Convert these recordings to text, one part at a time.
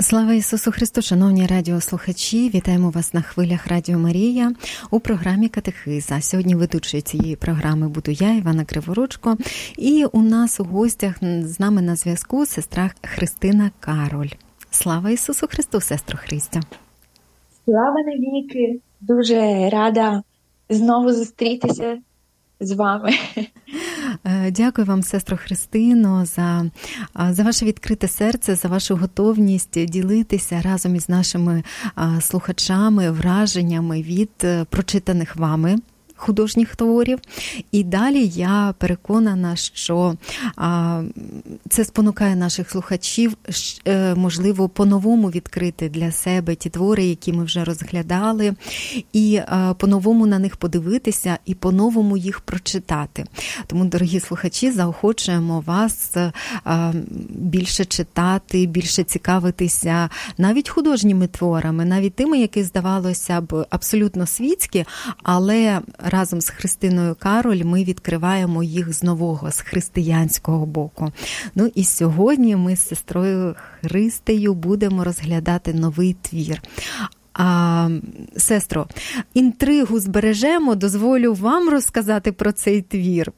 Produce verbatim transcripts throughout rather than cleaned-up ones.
Слава Ісусу Христу, шановні радіослухачі, вітаємо вас на хвилях Радіо Марія у програмі «Катехиза». Сьогодні ведучою цієї програми буду я, Івана Криворучко, і у нас у гостях з нами на зв'язку сестра Христина Кароль. Слава Ісусу Христу, сестро Христя! Слава навіки! Дуже рада знову зустрітися з вами. Дякую вам, сестро Христино, за, за ваше відкрите серце, за вашу готовність ділитися разом із нашими слухачами, враженнями від прочитаних вами художніх творів. І далі я переконана, що а, це спонукає наших слухачів, можливо, по-новому відкрити для себе ті твори, які ми вже розглядали, і а, по-новому на них подивитися, і по-новому їх прочитати. Тому, дорогі слухачі, заохочуємо вас а, більше читати, більше цікавитися навіть художніми творами, навіть тими, які, здавалося б, абсолютно світські, але разом з Христиною Кароль ми відкриваємо їх з нового, з християнського боку. Ну і сьогодні ми з сестрою Христею будемо розглядати новий твір. А, сестро, інтригу збережемо, дозволю вам розказати про цей твір.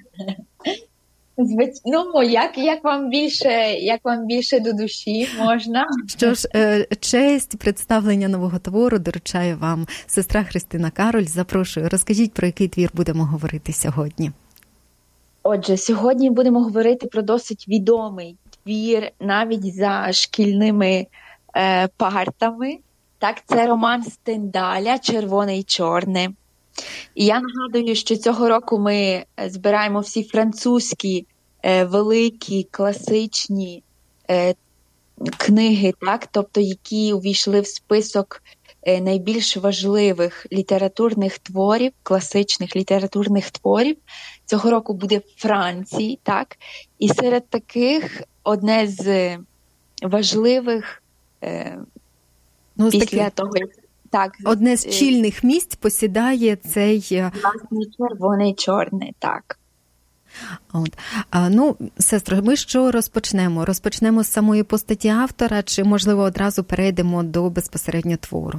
Ну, як, як вам більше, як вам більше до душі можна? Що ж, честь представлення нового твору доручає вам сестра Христина Кароль. Запрошую, розкажіть, про який твір будемо говорити сьогодні. Отже, сьогодні будемо говорити про досить відомий твір навіть за шкільними е, партами. Так, це роман Стендаля «Червоне і чорне». І я нагадую, що цього року ми збираємо всі французькі е, великі класичні е, книги, так, тобто які увійшли в список е, найбільш важливих літературних творів, класичних літературних творів. Цього року буде в Франції, так, і серед таких одне з важливих е, ну, після таки... того, так, одне з чільних місць посідає цей... Власне, червоне і чорне, так. От. А, ну, сестро, ми що розпочнемо? Розпочнемо з самої постаті автора, чи, можливо, одразу перейдемо до безпосередньо твору?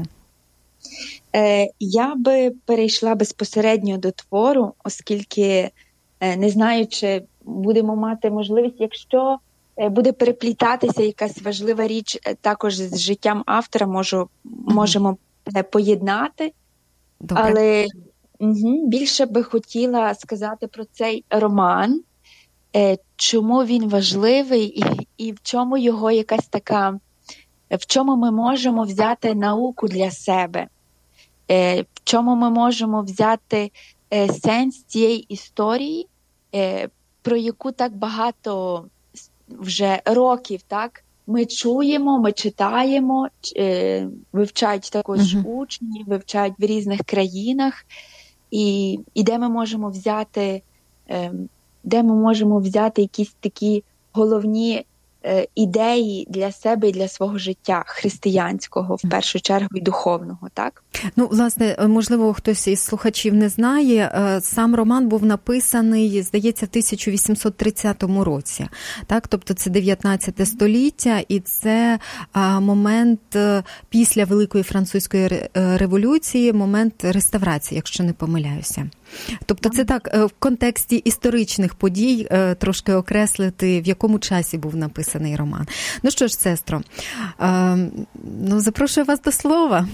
Е, я би перейшла безпосередньо до твору, оскільки, е, не знаю, чи будемо мати можливість, якщо е, буде переплітатися якась важлива річ е, також з життям автора, можу, можемо поєднати, Добре. Але угу, більше би хотіла сказати про цей роман, е, чому він важливий і, і в чому його якась така, в чому ми можемо взяти науку для себе, е, в чому ми можемо взяти е, сенс цієї історії, е, про яку так багато вже років, так, ми чуємо, ми читаємо, е, вивчають також uh-huh. учні, вивчають в різних країнах, і, і де ми можемо взяти, е, де ми можемо взяти якісь такі головні е, ідеї для себе і для свого життя, християнського, в першу чергу, і духовного, так? Ну, власне, можливо, хтось із слухачів не знає, сам роман був написаний, здається, в тисяча вісімсот тридцятому році, так? Тобто це дев'ятнадцяте століття, і це момент після Великої Французької революції, момент реставрації, якщо не помиляюся. Тобто це так, в контексті історичних подій трошки окреслити, в якому часі був написаний роман. Ну що ж, сестро, ну, запрошую вас до слова.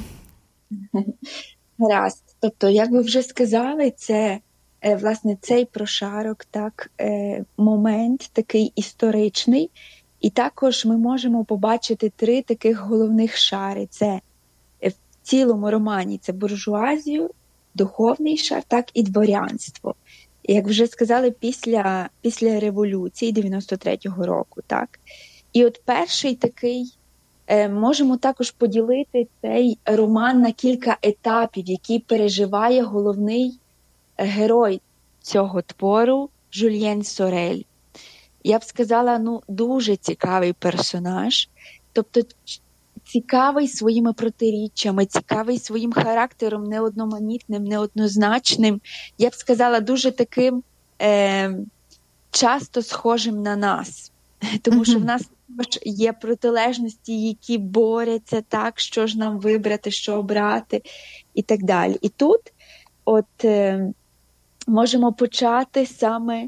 Гаразд. Тобто, як ви вже сказали, це, власне, цей прошарок, так, момент такий історичний. І також ми можемо побачити три таких головних шари. Це в цілому романі це буржуазію, духовний шар, так, і дворянство. Як вже сказали, після, після революції дев'яносто третього року, так. І от перший такий, е, можемо також поділити цей роман на кілька етапів, які переживає головний герой цього твору Жюльєн Сорель. Я б сказала, ну, дуже цікавий персонаж, тобто цікавий своїми протиріччями, цікавий своїм характером неодноманітним, неоднозначним. Я б сказала, дуже таким е, часто схожим на нас. Тому що в нас є протилежності, які борються, так, що ж нам вибрати, що обрати і так далі. І тут от е, можемо почати саме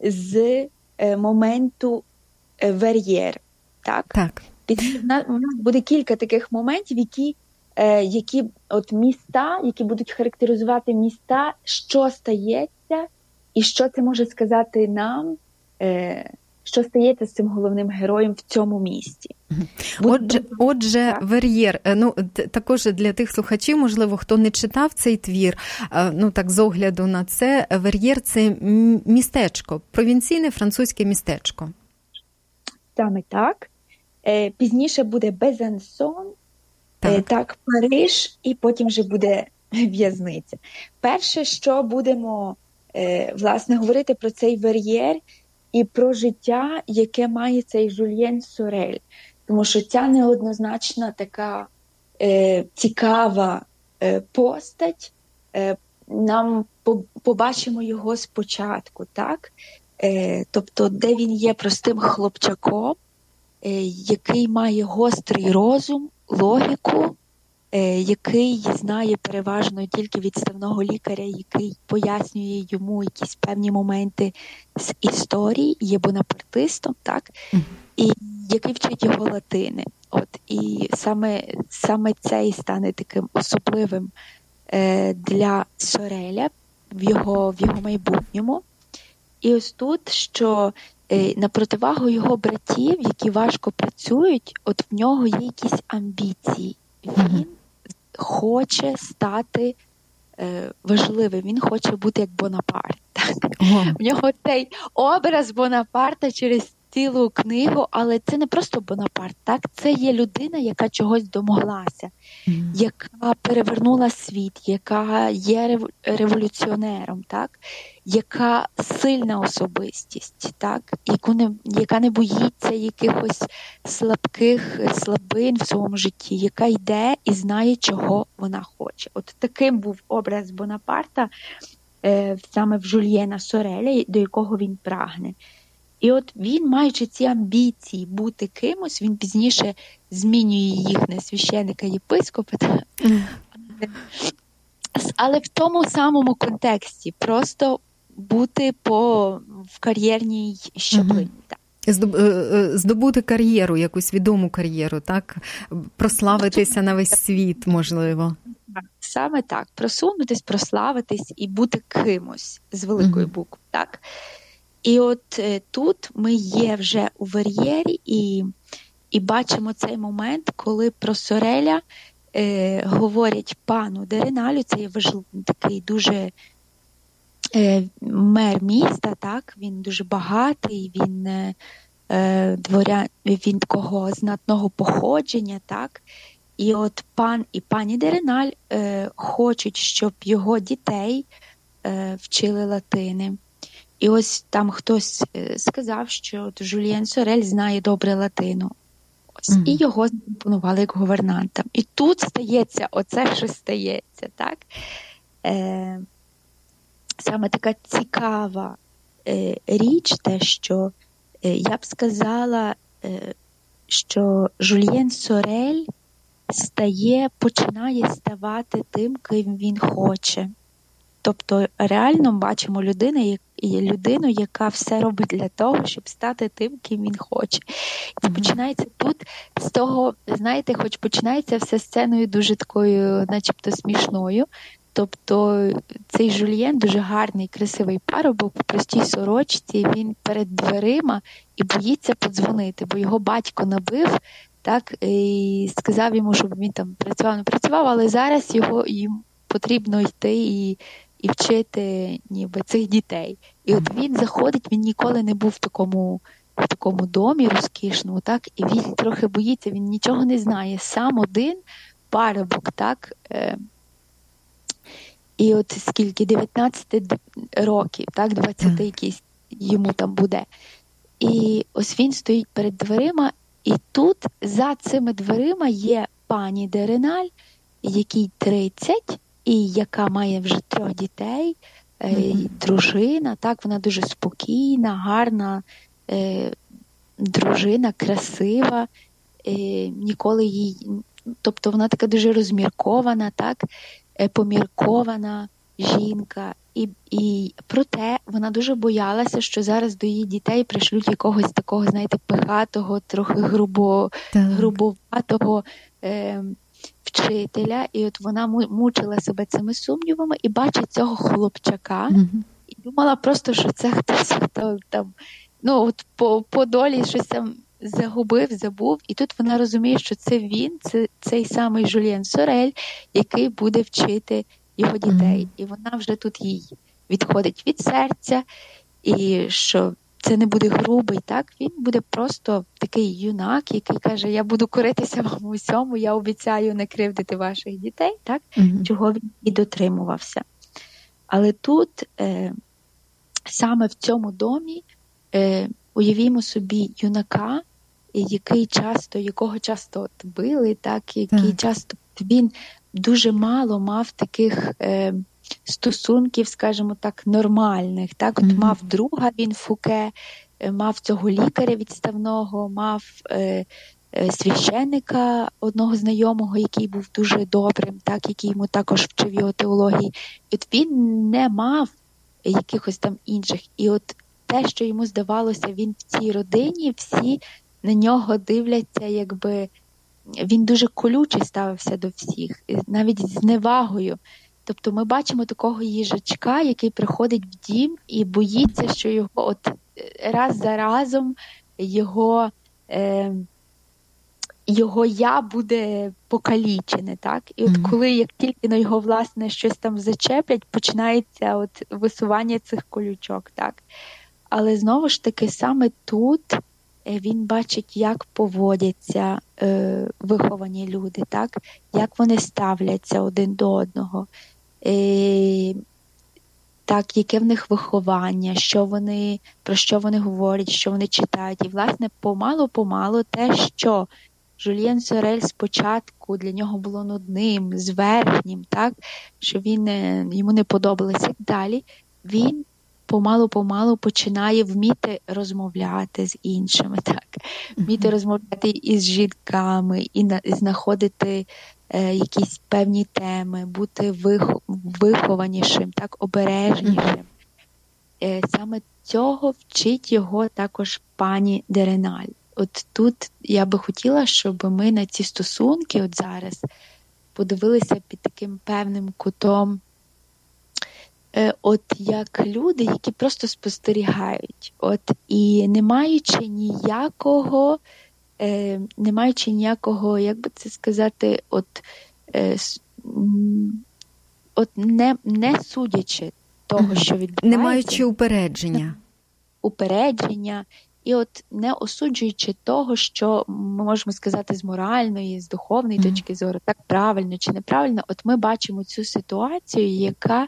з е, моменту е, вер'єр. Так? Так. У нас буде кілька таких моментів, які, е, які от міста, які будуть характеризувати міста, що стається і що це може сказати нам, е, що стається з цим головним героєм в цьому місті. Отже, отже вер'єр, ну, також для тих слухачів, можливо, хто не читав цей твір, ну, так, з огляду на це, вер'єр – це містечко, провінційне французьке містечко. Саме так. Пізніше буде Безансон, так. так, Париж, і потім вже буде в'язниця. Перше, що будемо, власне, говорити про цей вер'єр і про життя, яке має цей Жюльєн Сорель. Тому що ця неоднозначна така е, цікава е, постать, е, нам по, побачимо його спочатку, так? Е, тобто, де він є простим хлопчаком, е, який має гострий розум, логіку, е, який знає переважно тільки відставного лікаря, який пояснює йому якісь певні моменти з історії, є бонапартистом, так? І який вчить його латини. От, і саме, саме це і стане таким особливим е, для Сореля в його, в його майбутньому. І ось тут, що е, на противагу його братів, які важко працюють, от в нього є якісь амбіції. Він хоче стати е, важливим, він хоче бути як Бонапарт. Так? Mm. В нього цей образ Бонапарта через цілу книгу, але це не просто Бонапарт, так? Це є людина, яка чогось домоглася, mm. яка перевернула світ, яка є революціонером, так? Яка сильна особистість, так? Яку не, яка не боїться якихось слабких слабин в своєму житті, яка йде і знає, чого вона хоче. От таким був образ Бонапарта е, саме в Жюльєна Сореля, до якого він прагне. І от він, маючи ці амбіції бути кимось, він пізніше змінює їх на священика-єпископа, mm. але в тому самому контексті, просто бути по, в кар'єрній щаблині. Mm-hmm. Здобути кар'єру, якусь відому кар'єру, так? Прославитися на весь світ, можливо. Саме так. Просунутись, прославитись і бути кимось з великої mm-hmm. букви, так? І от е, тут ми є вже у вер'єрі і, і бачимо цей момент, коли про Сореля е, говорять пану де Реналю, це є важливий такий дуже е, мер міста, так? Він дуже багатий, він, е, дворя, він такого знатного походження, так? І от пан і пані де Реналь е, хочуть, щоб його дітей е, вчили латини. І ось там хтось сказав, що от Жюльєн Сорель знає добре латину. Ось, mm-hmm. І його запропонували як гувернантам. І тут стається оце, що стається, так? Е, саме така цікава е, річ, те, що е, я б сказала, е, що Жюльєн Сорель стає, починає ставати тим, ким він хоче. Тобто реально бачимо людину, людину, яка все робить для того, щоб стати тим, ким він хоче. І це починається тут з того, знаєте, хоч починається все сценою дуже такою, начебто смішною. Тобто цей Жюльєн дуже гарний, красивий парубок, в простій сорочці, він перед дверима і боїться подзвонити, бо його батько набив, так, і сказав йому, щоб він там працював, не працював, але зараз його, їм потрібно йти і і вчити ніби цих дітей. І от він заходить, він ніколи не був в такому, в такому домі розкішному, так, і він трохи боїться, він нічого не знає. Сам один парубок, так, е, і от скільки, дев'ятнадцять років, так, двадцять якийсь йому там буде. І ось він стоїть перед дверима, і тут за цими дверима є пані де Реналь, якій тридцять, і яка має вже трьох дітей, mm-hmm. дружина, так, вона дуже спокійна, гарна, е, дружина, красива, е, ніколи їй, тобто вона така дуже розміркована, так, е, поміркована жінка. І, і проте вона дуже боялася, що зараз до її дітей пришлють якогось такого, знаєте, пихатого, трохи грубо, грубоватого е, вчителя. І от вона мучила себе цими сумнівами і бачить цього хлопчака. Mm-hmm. І думала просто, що це хтось, хто там, ну, от по, по долі щось там загубив, забув. І тут вона розуміє, що це він, це цей самий Жюльєн Сорель, який буде вчити його дітей. Mm-hmm. І вона вже тут їй відходить від серця, і що це не буде грубий, так? Він буде просто такий юнак, який каже, я буду коритися вам у всьому, я обіцяю не кривдити ваших дітей, так? Mm-hmm. Чого він і дотримувався. Але тут, е, саме в цьому домі, е, уявімо собі юнака, який часто, якого часто от били, так? Який mm-hmm. часто він дуже мало мав таких е, стосунків, скажімо так, нормальних. Так? От mm-hmm. мав друга, він Фуке, мав цього лікаря відставного, мав е, е, священника одного знайомого, який був дуже добрим, так? Який йому також вчив його теології. І от він не мав якихось там інших. І от те, що йому здавалося, він в цій родині, всі на нього дивляться, якби він дуже колючий ставився до всіх, навіть з зневагою. Тобто ми бачимо такого їжачка, який приходить в дім і боїться, що його от раз за разом його, е, його я буде покалічене. Так? І от mm-hmm. коли, як тільки на його, власне, щось там зачеплять, починається от висування цих колючок. Так? Але знову ж таки, саме тут він бачить, як поводяться е, виховані люди, так? Як вони ставляться один до одного, е, так, яке в них виховання, що вони, про що вони говорять, що вони читають. І, власне, помалу-помалу те, що Жюльєн Сорель спочатку для нього було нудним, зверхнім, так? Що він, йому не подобалося і далі, він помалу-помалу починає вміти розмовляти з іншими, так, вміти mm-hmm. розмовляти із жінками, і на, знаходити е, якісь певні теми, бути вих, вихованішим, так, обережнішим. Mm-hmm. Е, саме цього вчить його також пані де Реналь. От тут я би хотіла, щоб ми на ці стосунки от зараз подивилися під таким певним кутом, от як люди, які просто спостерігають, от і не маючи ніякого, е, не маючи ніякого, як би це сказати, от, е, от не, не судячи того, що відбувається, не маючи упередження, упередження, і от не осуджуючи того, що ми можемо сказати з моральної, з духовної mm. точки зору, так правильно чи неправильно, от ми бачимо цю ситуацію, яка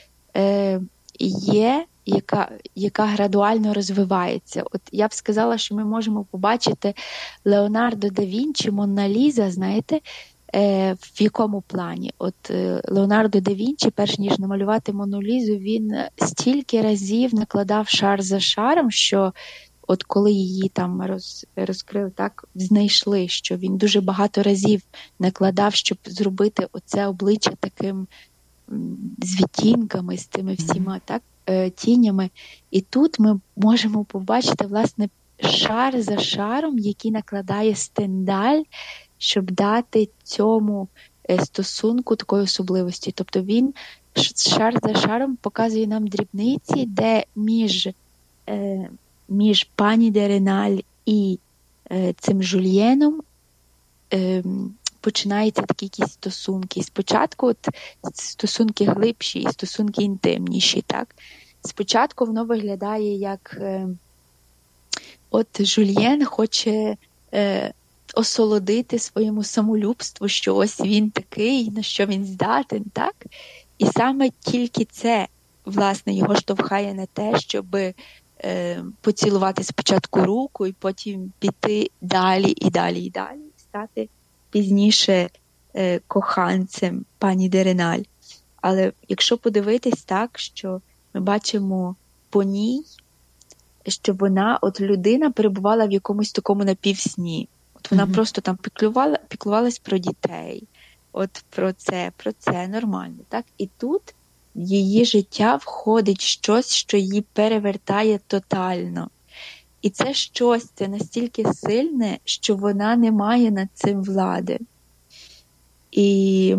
є, яка, яка градуально розвивається. От я б сказала, що ми можемо побачити Леонардо да Вінчі, Монна Ліза, знаєте, в якому плані. От Леонардо да Вінчі, перш ніж намалювати Монну Лізу, він стільки разів накладав шар за шаром, що от коли її там роз, розкрили, так, знайшли, що він дуже багато разів накладав, щоб зробити оце обличчя таким з відтінками, з тими всіма, так, тінями. І тут ми можемо побачити, власне, шар за шаром, який накладає Стендаль, щоб дати цьому стосунку такої особливості. Тобто він шар за шаром показує нам дрібниці, де між, між пані де Реналь і цим Жюльєном починаються такі якісь стосунки. Спочатку от, стосунки глибші і стосунки інтимніші. Так? Спочатку воно виглядає як е, от Жюльєн хоче е, осолодити своєму самолюбству, що ось він такий, на що він здатен. Так? І саме тільки це, власне, його штовхає на те, щоб е, поцілувати спочатку руку і потім піти далі і далі і далі, стати пізніше е, коханцем пані де Реналь. Але якщо подивитись так, що ми бачимо по ній, що вона, от людина перебувала в якомусь такому напівсні. От вона mm-hmm. просто там піклувала, піклувалась про дітей, от про це, про це нормально, так? І тут в її життя входить щось, що її перевертає тотально. І це щось, це настільки сильне, що вона не має над цим влади. І,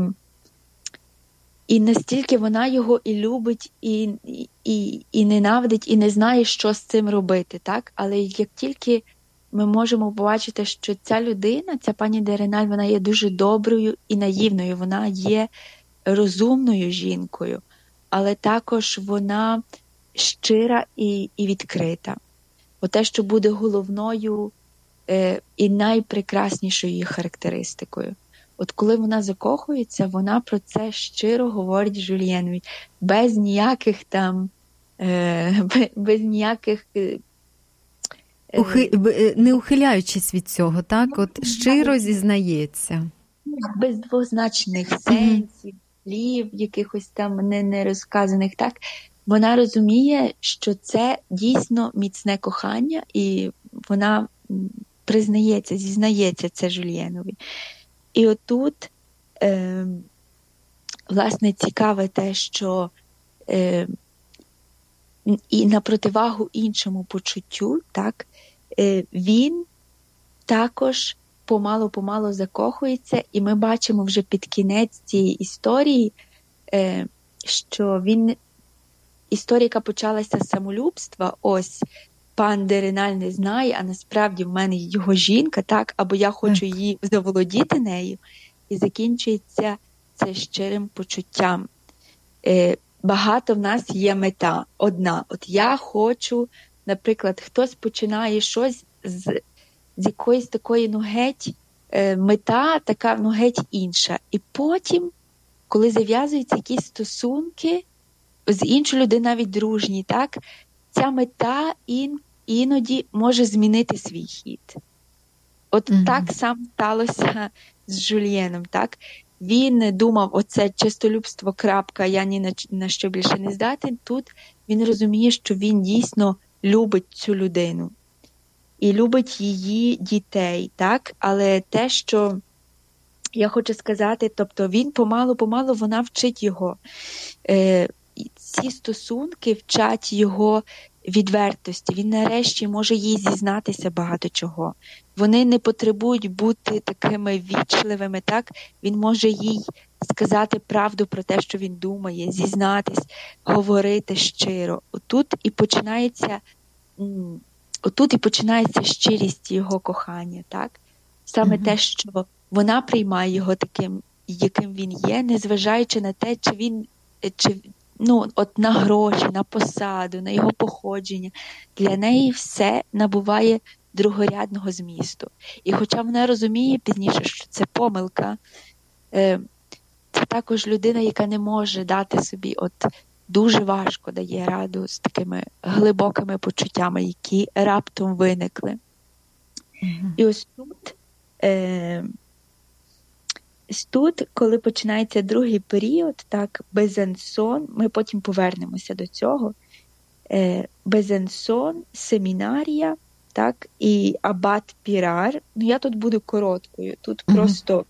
і настільки вона його і любить, і, і, і ненавидить, і не знає, що з цим робити, так? Але як тільки ми можемо побачити, що ця людина, ця пані де Реналь, вона є дуже доброю і наївною, вона є розумною жінкою, але також вона щира і, і відкрита. Оте, що буде головною е, і найпрекраснішою її характеристикою. От коли вона закохується, вона про це щиро говорить Жюльєнові, без ніяких там, е, без, без ніяких... Е, Ухи... Не ухиляючись від цього, так? От щиро зізнається. Без двозначних сенсів, слів, якихось там не, не розказаних, так? Вона розуміє, що це дійсно міцне кохання, і вона признається, зізнається це Жюльєнові. І отут, е, власне, цікаве те, що е, і на противагу іншому почуттю, так, е, він також помалу-помалу закохується, і ми бачимо вже під кінець цієї історії, е, що він, історія, яка почалася з самолюбства, ось, пан де Реналь не знає, а насправді в мене його жінка, так, або я хочу її заволодіти нею, і закінчується це щирим почуттям. Е, багато в нас є мета одна. От я хочу, наприклад, хтось починає щось з, з якоїсь такої, ну, геть, е, мета така, ну, геть інша. І потім, коли зав'язуються якісь стосунки з іншою людиною, навіть дружні, так, ця мета ін, іноді може змінити свій хід. От mm-hmm. так само сталося з Жюльєном, так? Він думав, оце чистолюбство, крапка, я ні на, на що більше не здатен. Тут він розуміє, що він дійсно любить цю людину. І любить її дітей, так? Але те, що я хочу сказати, тобто він помалу-помалу, вона вчить його. Е, ці стосунки вчать його відвертості. Він нарешті може їй зізнатися багато чого. Вони не потребують бути такими вічливими, так? Він може їй сказати правду про те, що він думає, зізнатись, говорити щиро. Отут і починається, отут і починається щирість його кохання, так? Саме mm-hmm. те, що вона приймає його таким, яким він є, незважаючи на те, чи він, чи ну, от на гроші, на посаду, на його походження. Для неї все набуває другорядного змісту. І хоча вона розуміє пізніше, що це помилка, це також людина, яка не може дати собі, от дуже важко дає раду з такими глибокими почуттями, які раптом виникли. Mm-hmm. І ось тут, е, тут, коли починається другий період, так, Безансон, ми потім повернемося до цього, е, Безансон, семінарія, так, і абат Пірар. Ну, я тут буду короткою, тут mm-hmm. просто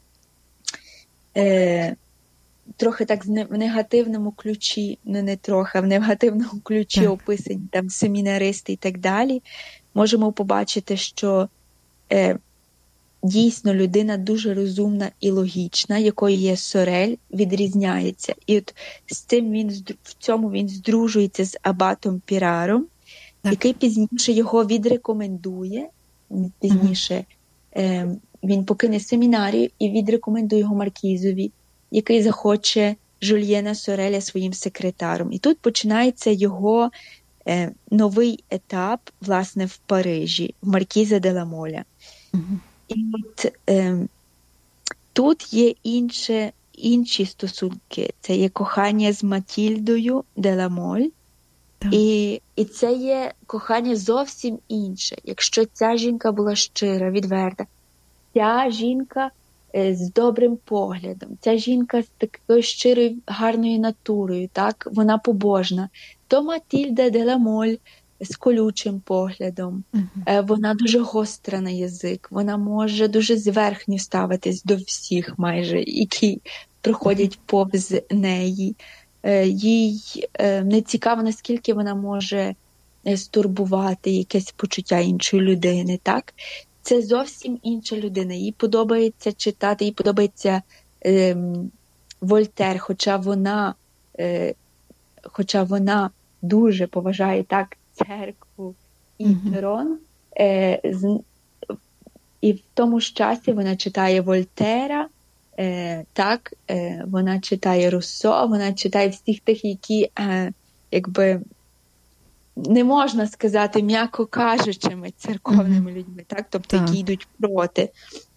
е, трохи так в негативному ключі, ну не трохи, а в негативному ключі mm-hmm. описані там семінаристи і так далі. Можемо побачити, що е, дійсно людина дуже розумна і логічна, якою є Сорель, відрізняється. І от з цим він, в цьому він здружується з абатом Піраром, так. який пізніше його відрекомендує, пізніше mm-hmm. е, він покине семінарію і відрекомендує його маркізові, який захоче Жюльєна Сореля своїм секретаром. І тут починається його е, новий етап, власне, в Парижі, в Маркіза де ла Моля. Mm-hmm. І от е, тут є інше, інші стосунки. Це є кохання з Матільдою де ла Моль. І, і це є кохання зовсім інше. Якщо ця жінка була щира, відверта, ця жінка е, з добрим поглядом, ця жінка з такою щирою, гарною натурою, так, вона побожна, то Матільда де ла Моль, з колючим поглядом, uh-huh. вона дуже гостра на язик, вона може дуже зверхньо ставитись до всіх майже, які проходять повз неї. Їй не цікаво, наскільки вона може стурбувати якесь почуття іншої людини, так? Це зовсім інша людина. Їй подобається читати, їй подобається ем, Вольтер, хоча вона, е, хоча вона дуже поважає так церкву і трон, е, з, і в тому ж часі вона читає Вольтера, е, так, е, вона читає Руссо, вона читає всіх тих, які, е, якби, не можна сказати, м'яко кажучими церковними mm-hmm. людьми, так? Тобто, так. які йдуть проти.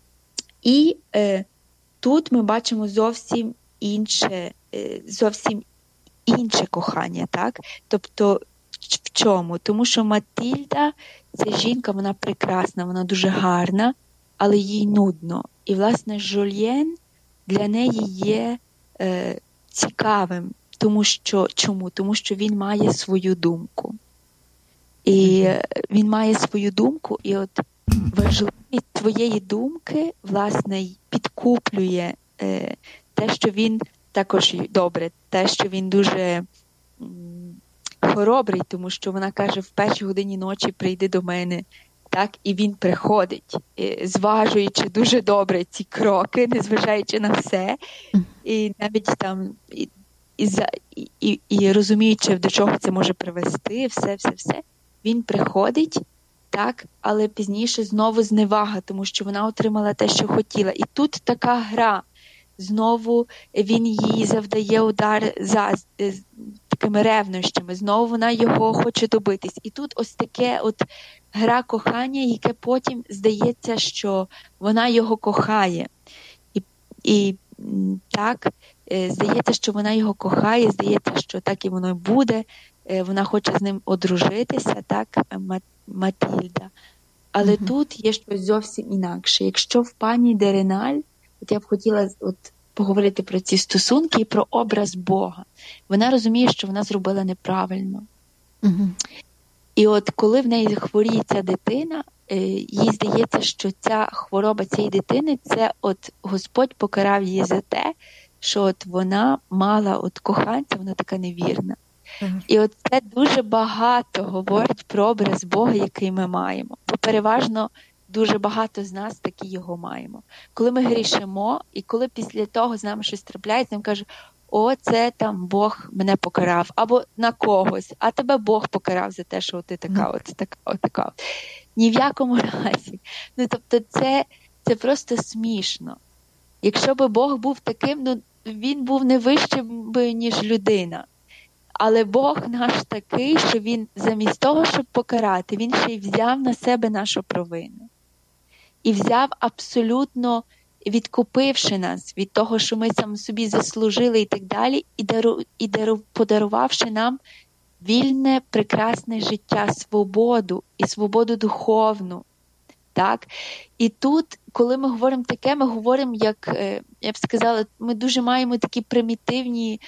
І е, тут ми бачимо зовсім інше, е, зовсім інше кохання, так? Тобто, в чому? Тому що Матильда, ця жінка, вона прекрасна, вона дуже гарна, але їй нудно. І, власне, Жульєн для неї є е, цікавим. Тому що, чому? Тому що він має свою думку. І він має свою думку, і от важливість своєї думки, власне, підкуплює е, те, що він також добре, те, що він дуже м, хоробрий, тому що вона каже, в першій годині ночі прийди до мене, так, і він приходить, і, зважуючи дуже добре ці кроки, незважаючи на все, і навіть там, і, і, і, і, і розуміючи, до чого це може привести, все-все-все, він приходить, так, але пізніше знову зневага, тому що вона отримала те, що хотіла. І тут така гра. Знову він їй завдає удар за такими ревнощами. Знову вона його хоче добитись. І тут ось таке от гра кохання, яке потім здається, що вона його кохає. І, і так, здається, що вона його кохає, здається, що так і воно буде. Вона хоче з ним одружитися, так, Матильда. Але uh-huh. тут є щось зовсім інакше. Якщо в пані де Реналь, от я б хотіла от поговорити про ці стосунки і про образ Бога. Вона розуміє, що вона зробила неправильно. Uh-huh. І от коли в неї хворіє ця дитина, їй здається, що ця хвороба цієї дитини, це от Господь покарав її за те, що от вона мала от коханця, вона така невірна. Uh-huh. І от це дуже багато говорить про образ Бога, який ми маємо. Бо переважно дуже багато з нас таки його маємо. Коли ми грішимо, і коли після того з нами щось трапляється, нам кажуть, о, це там Бог мене покарав, або на когось, а тебе Бог покарав за те, що ти така, uh-huh. от така, от така. Ні в якому разі. Ну, тобто це, це просто смішно. Якщо би Бог був таким, ну, він був не вищим би, ніж людина. Але Бог наш такий, що він замість того, щоб покарати, він ще й взяв на себе нашу провину. І взяв абсолютно, відкупивши нас від того, що ми сам собі заслужили і так далі, і, дару, і дару, подарувавши нам вільне, прекрасне життя, свободу і свободу духовну. Так? І тут, коли ми говоримо таке, ми говоримо, як, я б сказала, ми дуже маємо такі примітивні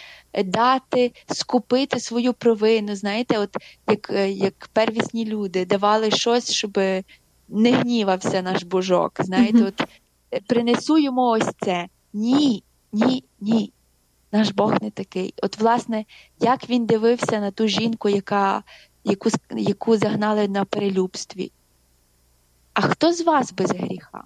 дати, скупити свою провину, знаєте, от як, як первісні люди давали щось, щоб не гнівався наш Божок, знаєте, mm-hmm. от принесу йому ось це. Ні, ні, ні, наш Бог не такий. От, власне, як він дивився на ту жінку, яка, яку, яку загнали на перелюбстві. А хто з вас без гріха?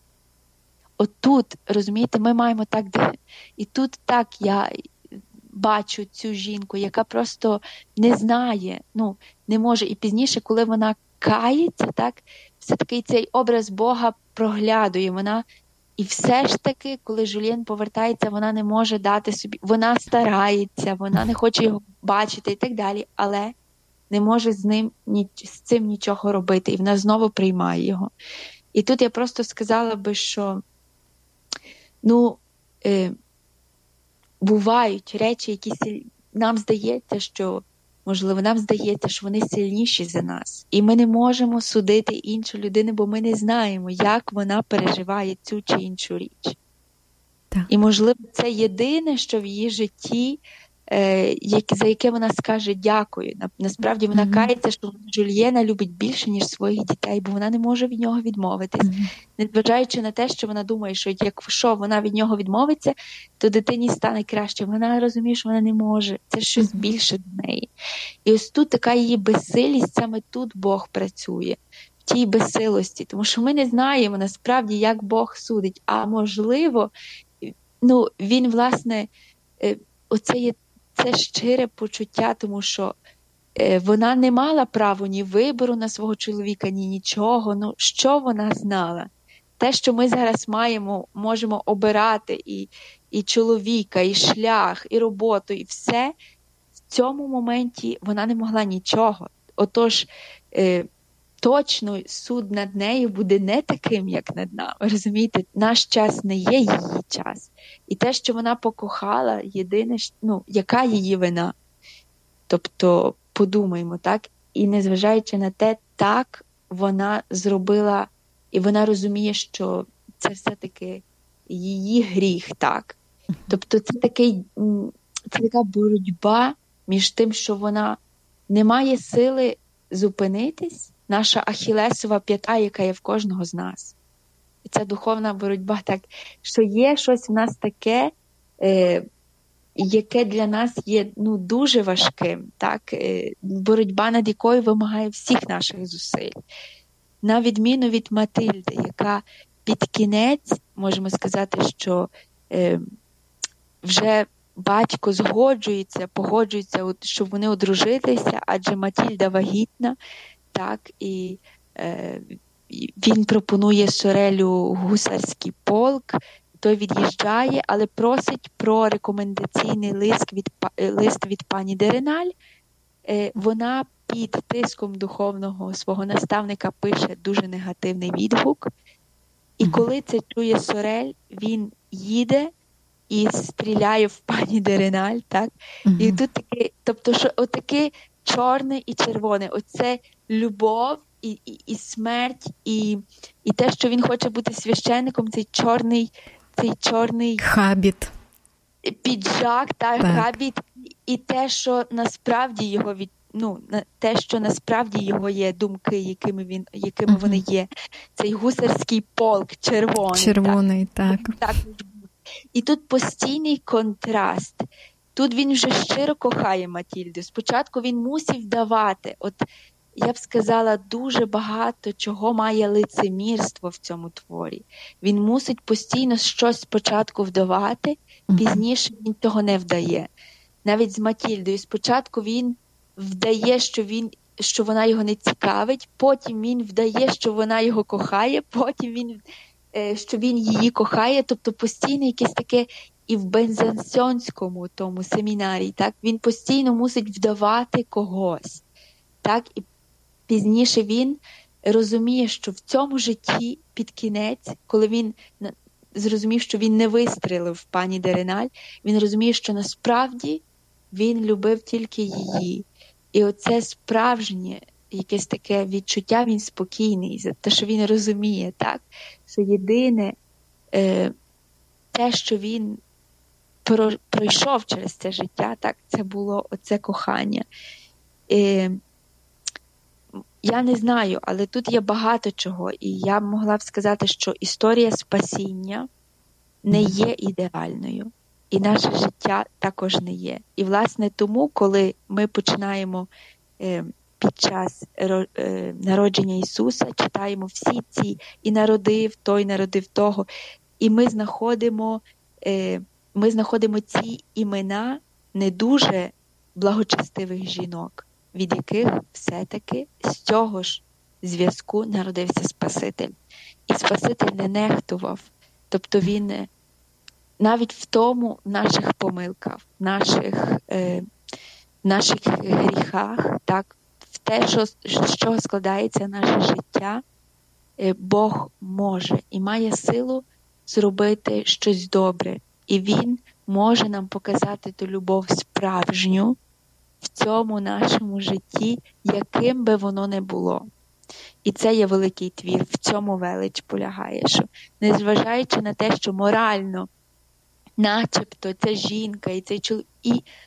От тут, розумієте, ми маємо так, і тут так я бачу цю жінку, яка просто не знає, ну, не може, і пізніше, коли вона кається, так, все-таки цей образ Бога проглядує, вона, і все ж таки, коли Жульєн повертається, вона не може дати собі, вона старається, вона не хоче його бачити і так далі, але не може з ним, з цим нічого робити, і вона знову приймає його. І тут я просто сказала би, що, ну, е, бувають речі, які силь... нам здається, що, можливо, нам здається, що вони сильніші за нас. І ми не можемо судити іншу людину, бо ми не знаємо, як вона переживає цю чи іншу річ. Так. І, можливо, це єдине, що в її житті за яке вона скаже дякую. Насправді вона mm-hmm. кається, що Жульєна любить більше, ніж своїх дітей, бо вона не може від нього відмовитись. Mm-hmm. Незважаючи на те, що вона думає, що якщо вона від нього відмовиться, то дитині стане краще. Вона розуміє, що вона не може. Це щось mm-hmm. більше до неї. І ось тут така її безсилість, саме тут Бог працює. В тій безсилості. Тому що ми не знаємо насправді, як Бог судить. А можливо, ну, він, власне, оце є це щире почуття, тому що е, вона не мала права ні вибору на свого чоловіка, ні нічого. Ну, що вона знала? Те, що ми зараз маємо, можемо обирати і, і чоловіка, і шлях, і роботу, і все, в цьому моменті вона не могла нічого. Отож, е, точно суд над нею буде не таким, як над нами. Розумієте, наш час не є її час. І те, що вона покохала, єдине, ну, яка її вина? Тобто, подумаймо, так? І незважаючи на те, так вона зробила, і вона розуміє, що це все-таки її гріх, так? Тобто, це такий, це така боротьба між тим, що вона не має сили зупинитись, наша ахілесова п'ята, яка є в кожного з нас. І це духовна боротьба, так, що є щось в нас таке, е, яке для нас є, ну, дуже важким, так, е, боротьба над якою вимагає всіх наших зусиль. На відміну від Матильди, яка під кінець, можемо сказати, що е, вже батько згоджується, погоджується, щоб вони одружилися, адже Матильда вагітна, так, і е, він пропонує Сорелю гусарський полк, той від'їжджає, але просить про рекомендаційний лист від, лист від пані де Реналь. Е, вона під тиском духовного свого наставника пише дуже негативний відгук. І коли це чує Сорель, він їде і стріляє в пані де Реналь, так? Mm-hmm. І тут таке, тобто, що отаке чорне і червоне, оце любов і, і, і смерть, і, і те, що він хоче бути священником, цей чорний, цей чорний хабіт, піджак, та, так, хабіт, і те, що насправді його від, ну, те, що насправді його є думки, якими він, якими uh-huh. вони є, цей гусарський полк, червоний. Червоний, так. так. так. І тут постійний контраст. Тут він вже щиро кохає Матільду. Спочатку він мусив давати. От, я б сказала, дуже багато чого має лицемірство в цьому творі. Він мусить постійно щось спочатку вдавати, пізніше він того не вдає. Навіть з Матільдою. Спочатку він вдає, що, він, що вона його не цікавить, потім він вдає, що вона його кохає, потім він, що він її кохає. Тобто постійно якесь таке, і в Бензансьонському тому семінарі, так, він постійно мусить вдавати когось. Так, і пізніше він розуміє, що в цьому житті під кінець, коли він зрозумів, що він не вистрілив в пані де Реналь, він розуміє, що насправді він любив тільки її. І оце справжнє якесь таке відчуття, він спокійний, за те, що він розуміє, так, що єдине е, те, що він про, пройшов через це життя, так, це було оце кохання. Е, Я не знаю, але тут є багато чого. І я б могла б сказати, що історія спасіння не є ідеальною. І наше життя також не є. І, власне, тому, коли ми починаємо е, під час е, народження Ісуса, читаємо всі ці «і народив, той народив того», і ми знаходимо, е, ми знаходимо ці імена не дуже благочестивих жінок, від яких все-таки з цього ж зв'язку народився Спаситель. І Спаситель не нехтував. Тобто він навіть в тому, в наших помилках, в наших, е, в наших гріхах, так, в те, що, з чого складається наше життя, е, Бог може і має силу зробити щось добре. І Він може нам показати ту любов справжню в цьому нашому житті, яким би воно не було. І це є великий твір, в цьому велич полягає, що незважаючи на те, що морально начебто ця жінка і цей чоловік, і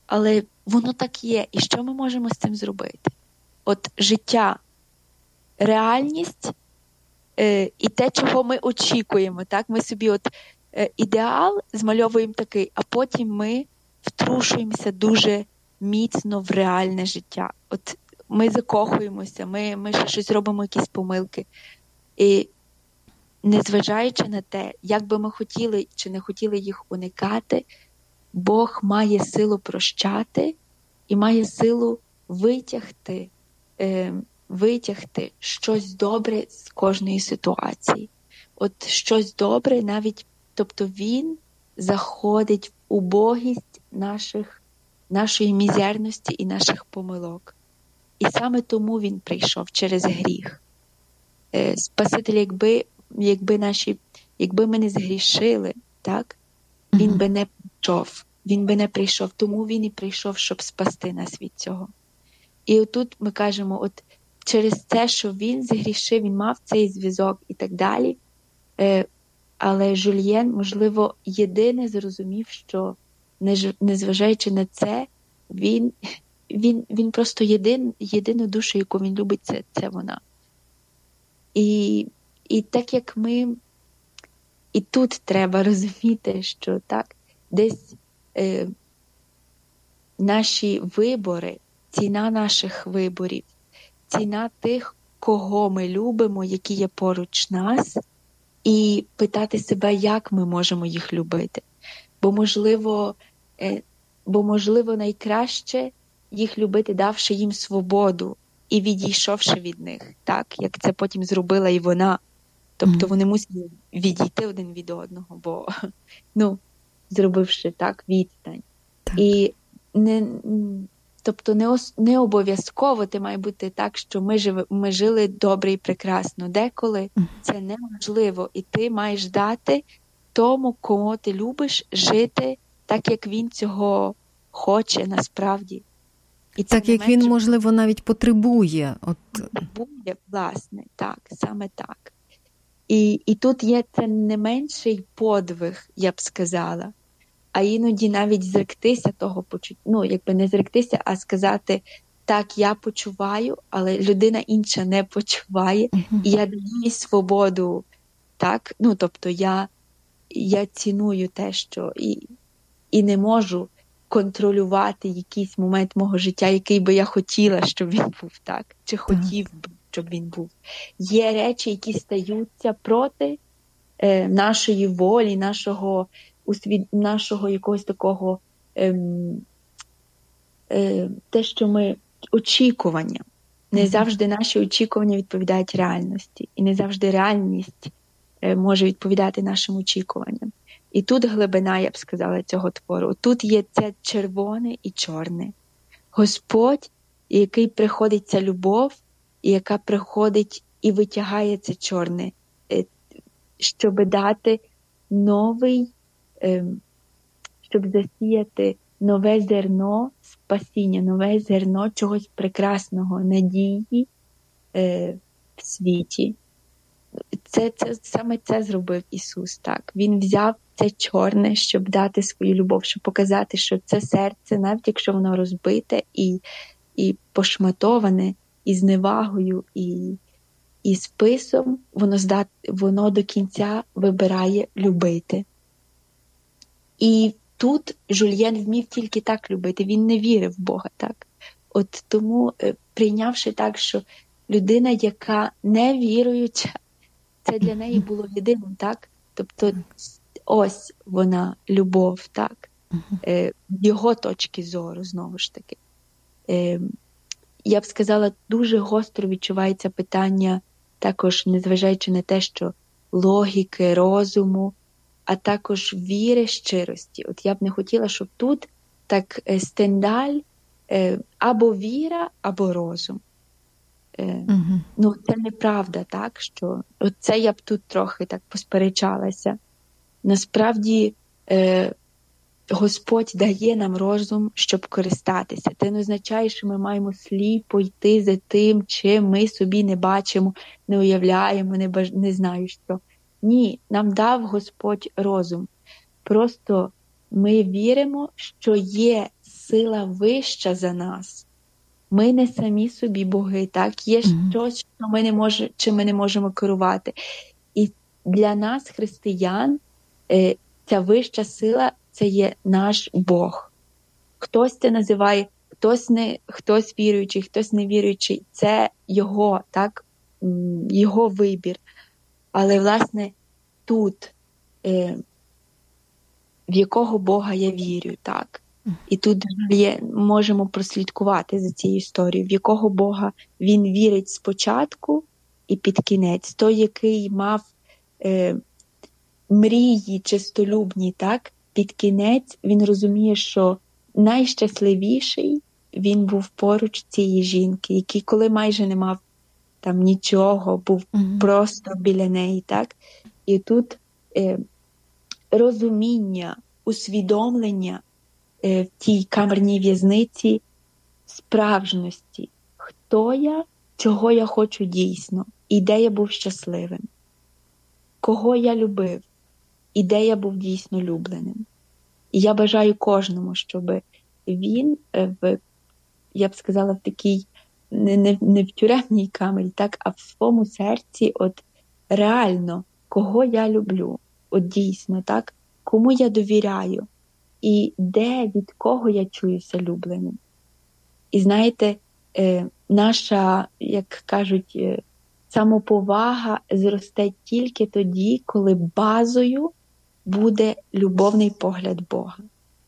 але воно так є. І що ми можемо з цим зробити? От життя, реальність е, і те, чого ми очікуємо. Так? Ми собі от е, ідеал змальовуємо такий, а потім ми втрушуємося дуже міцно в реальне життя. От ми закохуємося, ми, ми ще щось робимо, якісь помилки. І незважаючи на те, як би ми хотіли чи не хотіли їх уникати, Бог має силу прощати і має силу витягти, е, витягти щось добре з кожної ситуації. От щось добре навіть, тобто Він заходить в убогість наших, нашої мізерності і наших помилок. І саме тому Він прийшов через гріх. Е, Спаситель, якби, якби, наші, якби ми не згрішили, так, Він би не прийшов. Він би не прийшов, тому Він і прийшов, щоб спасти нас від цього. І отут ми кажемо, от через те, що Він згрішив, Він мав цей зв'язок і так далі, е, але Жюльєн, можливо, єдине зрозумів, що незважаючи на це, він, він, він просто єдин, єдину душу, яку він любить, це, це вона. І, і так як ми, і тут треба розуміти, що так, десь е, наші вибори, ціна наших виборів, ціна тих, кого ми любимо, які є поруч нас, і питати себе, як ми можемо їх любити. Бо, можливо, е, бо, можливо, найкраще їх любити, давши їм свободу і відійшовши від них, так, як це потім зробила і вона. Тобто вони мусили відійти один від одного, бо, ну, зробивши так відстань. Так. І не, тобто не, не обов'язково ти має бути так, що ми, жив, ми жили добре і прекрасно. Деколи це неможливо, і ти маєш дати тому, кому ти любиш, жити так, як він цього хоче насправді. І так, як він, можливо, навіть потребує. От... Потребує, власне, так, саме так. І, і тут є це не менший подвиг, я б сказала, а іноді навіть зректися того почуття, ну, якби не зректися, а сказати, так, я почуваю, але людина інша не почуває, uh-huh. і я даю їй свободу, так, ну, тобто я, я ціную те, що і, і не можу контролювати якийсь момент мого життя, який би я хотіла, щоб він був, так, чи хотів би, щоб він був. Є речі, які стаються проти е, нашої волі, нашого, усвід... нашого якогось такого е, е, те, що ми очікування. Не mm-hmm. завжди наші очікування відповідають реальності. І не завжди реальність е, може відповідати нашим очікуванням. І тут глибина, я б сказала, цього твору. Тут є це червоне і чорне. Господь, який приходить ця любов, і яка приходить і витягає це чорне, щоб дати новий, щоб засіяти нове зерно спасіння, нове зерно чогось прекрасного, надії в світі. Це, це, саме це зробив Ісус, так. Він взяв це чорне, щоб дати свою любов, щоб показати, що це серце, навіть якщо воно розбите і, і пошматоване, і зневагою, і, і списом, воно, здат, воно до кінця вибирає любити. І тут Жюльєн вмів тільки так любити, він не вірив в Бога, так. От тому, прийнявши так, що людина, яка не віруюча, це для неї було єдиним, так? Тобто ось вона, любов, так? Е, його точки зору, знову ж таки. Е, я б сказала, дуже гостро відчувається питання, також незважаючи на те, що логіки, розуму, а також віри, щирості. От я б не хотіла, щоб тут так Стендаль е, або віра, або розум. Uh-huh. Ну, це неправда, так, що оце я б тут трохи так посперечалася. Насправді, е, Господь дає нам розум, щоб користатися. Це не означає, що ми маємо сліпо йти за тим, чим ми собі не бачимо, не уявляємо, не, баж... не знаю що. Ні, нам дав Господь розум. Просто ми віримо, що є сила вища за нас. Ми не самі собі боги, так? Є mm-hmm. щось, що ми не може, чим ми не можемо керувати. І для нас, християн, ця вища сила – це є наш Бог. Хтось це називає, хтось не, хтось віруючий, хтось не віруючий. Це його, так? Його вибір. Але, власне, тут, е, в якого Бога я вірю, так? І тут є, можемо прослідкувати за цією історією, в якого Бога він вірить спочатку і під кінець. Той, який мав е, мрії чистолюбні, так? Під кінець він розуміє, що найщасливіший він був поруч цієї жінки, який коли майже не мав там нічого, був mm-hmm. просто біля неї, так? І тут е, розуміння, усвідомлення е, в тій камерній в'язниці справжності. Хто я, чого я хочу дійсно, і де я був щасливим. Кого я любив, і де я був дійсно любленим. І я бажаю кожному, щоб він, в, я б сказала, в такій Не, не, не в тюремній камері, так, а в своєму серці, от реально, кого я люблю, от дійсно, так, кому я довіряю, і де, від кого я чуюся любленим. І знаєте, е, наша, як кажуть, е, самоповага зросте тільки тоді, коли базою буде любовний погляд Бога.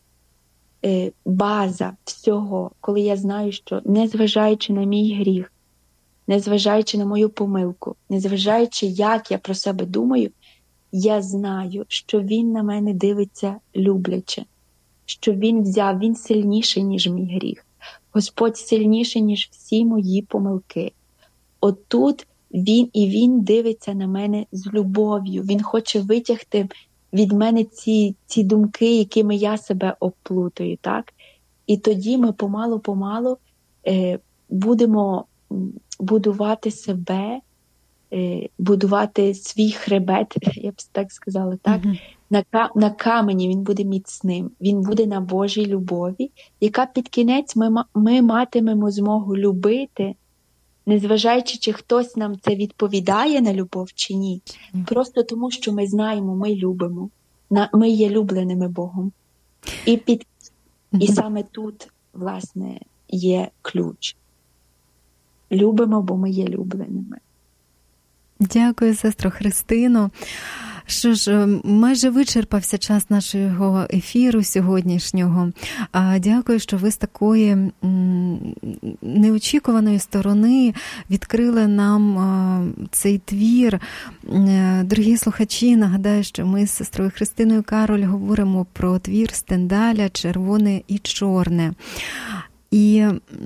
База всього, коли я знаю, що незважаючи на мій гріх, незважаючи на мою помилку, незважаючи, як я про себе думаю, я знаю, що він на мене дивиться любляче, що він взяв, він сильніший, ніж мій гріх. Господь сильніший, ніж всі мої помилки. Отут він і він дивиться на мене з любов'ю, він хоче витягти від мене ці, ці думки, якими я себе обплутаю, так? І тоді ми помалу-помалу е, будемо будувати себе, е, будувати свій хребет, я б так сказала, так? Mm-hmm. На, на камені він буде міцним, він буде на Божій любові, яка під кінець ми, ми матимемо змогу любити, незважаючи, чи хтось нам це відповідає на любов чи ні. Mm. Просто тому, що ми знаємо, ми любимо. Ми є любленими Богом. І, під... mm-hmm. І саме тут, власне, є ключ. Любимо, бо ми є любленими. Дякую, сестро Христино. Що ж, майже вичерпався час нашого ефіру сьогоднішнього. Дякую, що ви з такої неочікуваної сторони відкрили нам цей твір. Дорогі слухачі, нагадаю, що ми з сестрою Христиною Кароль говоримо про твір Стендаля «Червоне і чорне». І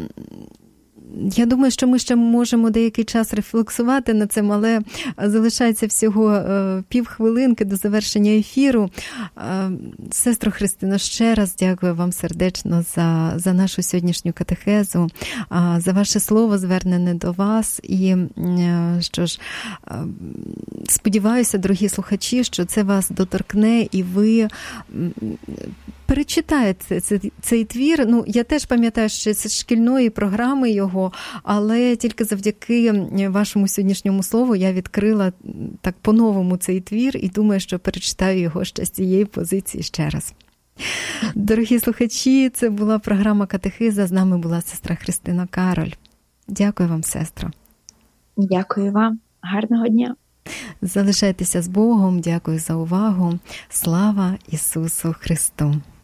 я думаю, що ми ще можемо деякий час рефлексувати над цим, але залишається всього півхвилинки до завершення ефіру. Сестро Христино, ще раз дякую вам сердечно за, за нашу сьогоднішню катехезу, за ваше слово, звернене до вас. І що ж, сподіваюся, дорогі слухачі, що це вас доторкне і ви перечитаєте цей, цей твір. Ну, я теж пам'ятаю, що це шкільної програми його, але тільки завдяки вашому сьогоднішньому слову я відкрила так по-новому цей твір і думаю, що перечитаю його ще з цієї позиції ще раз. Дорогі слухачі, це була програма «Катехиза». З нами була сестра Христина Кароль. Дякую вам, сестро. Дякую вам. Гарного дня. Залишайтеся з Богом. Дякую за увагу. Слава Ісусу Христу!